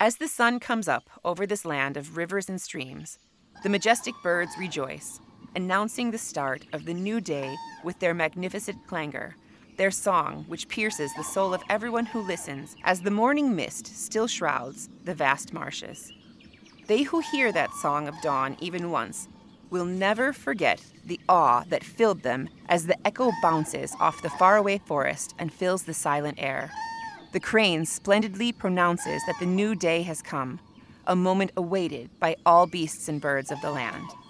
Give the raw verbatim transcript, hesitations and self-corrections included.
As the sun comes up over this land of rivers and streams, the majestic birds rejoice, announcing the start of the new day with their magnificent clangor, their song which pierces the soul of everyone who listens as the morning mist still shrouds the vast marshes. They who hear that song of dawn even once will never forget the awe that filled them as the echo bounces off the faraway forest and fills the silent air. The crane splendidly pronounces that the new day has come, a moment awaited by all beasts and birds of the land.